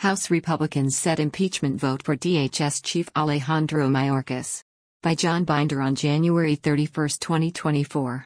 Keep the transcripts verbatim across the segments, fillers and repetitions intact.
House Republicans set impeachment vote for D H S Chief Alejandro Mayorkas. By John Binder on January thirty-first, twenty twenty-four.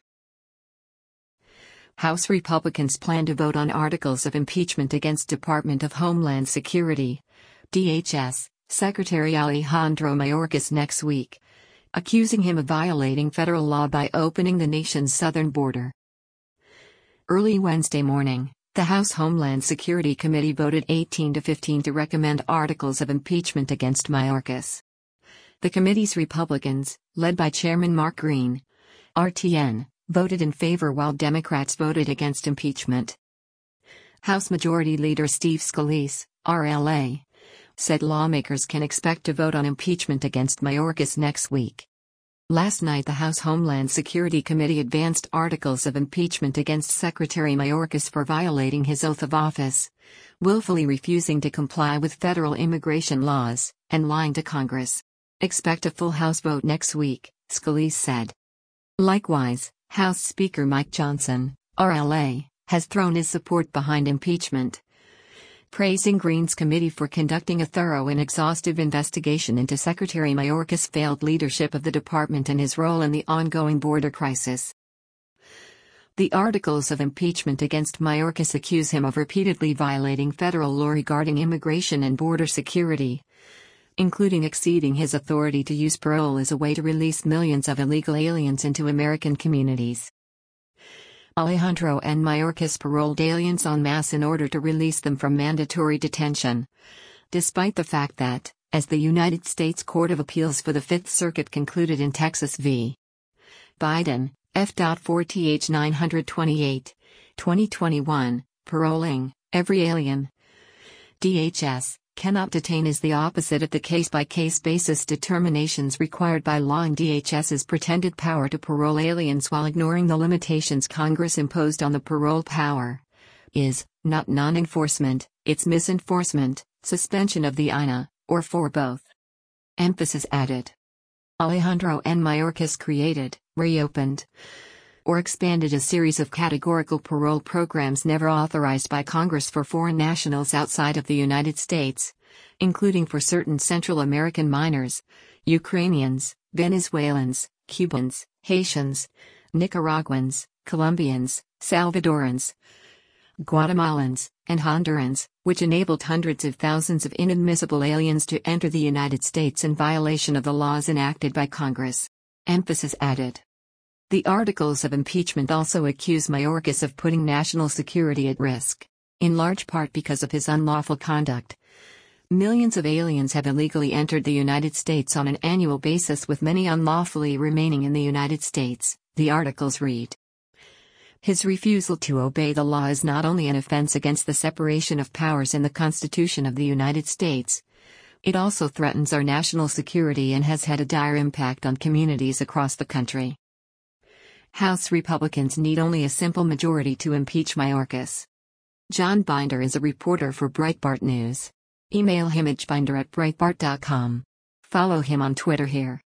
House Republicans plan to vote on articles of impeachment against Department of Homeland Security, D H S, Secretary Alejandro Mayorkas next week, accusing him of violating federal law by opening the nation's southern border. Early Wednesday morning, the House Homeland Security Committee voted eighteen to fifteen to recommend articles of impeachment against Mayorkas. The committee's Republicans, led by Chairman Mark Green, R T N, voted in favor while Democrats voted against impeachment. House Majority Leader Steve Scalise, R L A, said lawmakers can expect to vote on impeachment against Mayorkas next week. Last night the House Homeland Security Committee advanced articles of impeachment against Secretary Mayorkas for violating his oath of office, willfully refusing to comply with federal immigration laws, and lying to Congress. Expect a full House vote next week, Scalise said. Likewise, House Speaker Mike Johnson, R L A, has thrown his support behind impeachment, praising Green's committee for conducting a thorough and exhaustive investigation into Secretary Mayorkas' failed leadership of the department and his role in the ongoing border crisis. The articles of impeachment against Mayorkas accuse him of repeatedly violating federal law regarding immigration and border security, including exceeding his authority to use parole as a way to release millions of illegal aliens into American communities. Alejandro and Mayorkas paroled aliens en masse in order to release them from mandatory detention, despite the fact that, as the United States Court of Appeals for the Fifth Circuit concluded in Texas v. Biden, F four T H nine twenty-eight, twenty twenty-one, paroling every alien D H S cannot detain is the opposite of the case-by-case basis determinations required by law, and DHS's pretended power to parole aliens while ignoring the limitations Congress imposed on the parole power is not non-enforcement, it's misenforcement, suspension of the I N A, or for both. Emphasis added. Alejandro and Mayorkas created, reopened, or expanded a series of categorical parole programs never authorized by Congress for foreign nationals outside of the United States, including for certain Central American minors, Ukrainians, Venezuelans, Cubans, Haitians, Nicaraguans, Colombians, Salvadorans, Guatemalans, and Hondurans, which enabled hundreds of thousands of inadmissible aliens to enter the United States in violation of the laws enacted by Congress. Emphasis added. The articles of impeachment also accuse Mayorkas of putting national security at risk, in large part because of his unlawful conduct. Millions of aliens have illegally entered the United States on an annual basis, with many unlawfully remaining in the United States, the articles read. His refusal to obey the law is not only an offense against the separation of powers in the Constitution of the United States, it also threatens our national security and has had a dire impact on communities across the country. House Republicans need only a simple majority to impeach Mayorkas. John Binder is a reporter for Breitbart News. Email him at binder at breitbart dot com. Follow him on Twitter here.